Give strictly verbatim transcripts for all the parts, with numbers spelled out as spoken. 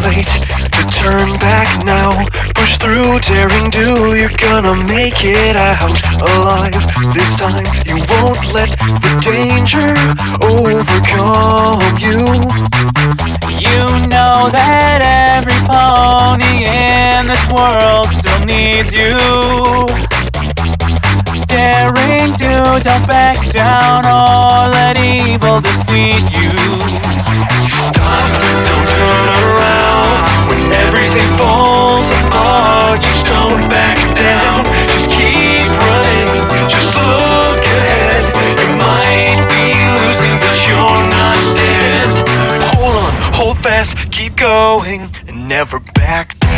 late to turn back now. Push through, daring do, you're gonna make it out alive. This time you won't let the danger overcome you. You know that every pony in this world still needs you. Daring do, don't back down or let evil defeat you. Stop, don't turn around. When everything falls apart, just don't back down. Just keep running, just look ahead. You might be losing, but you're not dead. Hold on, hold fast, keep going, and never back down.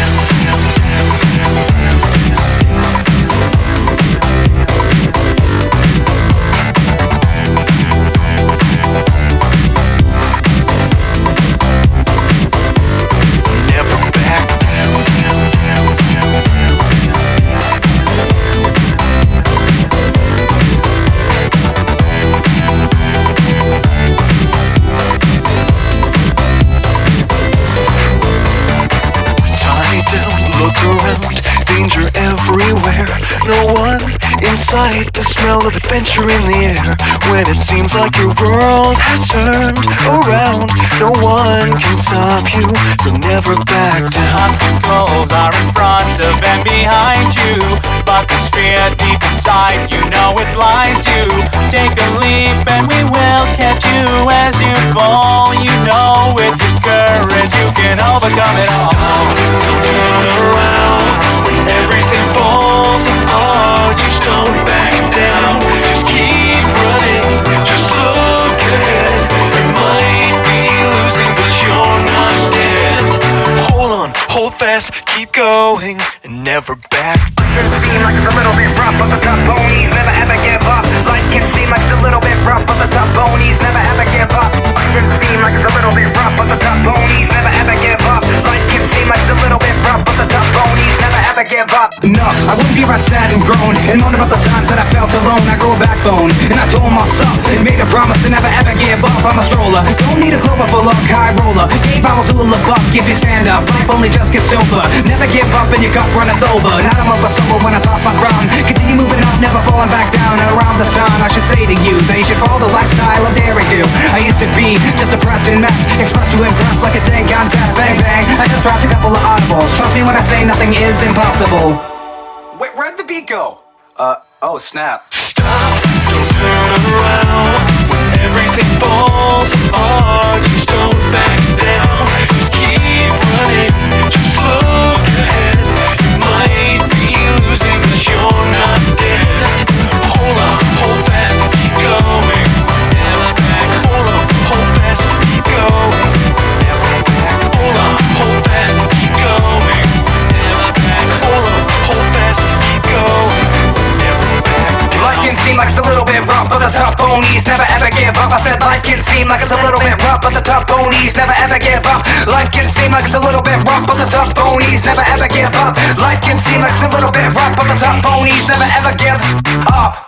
Look around, danger everywhere. No one in sight, the smell of adventure in the air. When it seems like your world has turned around, no one can stop you, so never back down. Obstacles are in front of and behind you, but there's fear deep inside, you know it blinds you. Take a leap and we will catch you as you fall. You know with your courage you can overcome it all. Stop, don't turn around. When everything falls apart, just don't back down. Just keep running, just look ahead. You might be losing, but you're not dead. Hold on, hold fast, keep going, and never back down. It seems like it's a little bit rough, but the tough ponies never ever give up. Life can seem like it's a little bit rough, but the tough ponies never ever give up. Life can seem like it's a little bit rough, but the tough ponies never ever give up. Life can seem like it's a little bit rough, but the tough ponies never ever give up. No, I wouldn't be right sad and groan and moan about the times that I felt alone. I grew a backbone and I told myself, made a promise to never ever give up. I'm a stroller, don't need a clover full of high roller. Gave vowels who will live up, if you stand up, life only just gets over. Never give up and your cup runneth over. Now I'm up for sober when I toss my crown. Continue moving up, never falling back down. And around this time I should say to you, they should follow the lifestyle of daring do. I used to be just a depressed and mess, expressed to impress like a dang contest. Bang bang, I just dropped a couple of audibles. Trust me when I say nothing is impossible. Wait, where'd the beat go? Uh, oh snap. Stop, don't turn around. When everything falls apart, just don't back down. Just keep running, just look ahead. You might be losing, but you're not dead. Hold on, hold fast, keep going, never back. Hold on, hold fast, keep going, never back. Hold on, hold fast, keep going, never back. Hold on, hold fast, keep going, never back. Life can seem like it's a little bit rough, but the tough ponies never ever give up. I said life can seem like it's a little bit rough, but the tough ponies never ever give up. Life can seem like it's a little bit rough, but the tough ponies never ever give up. Life can seem like it's a little bit rough, but the tough ponies never ever give up.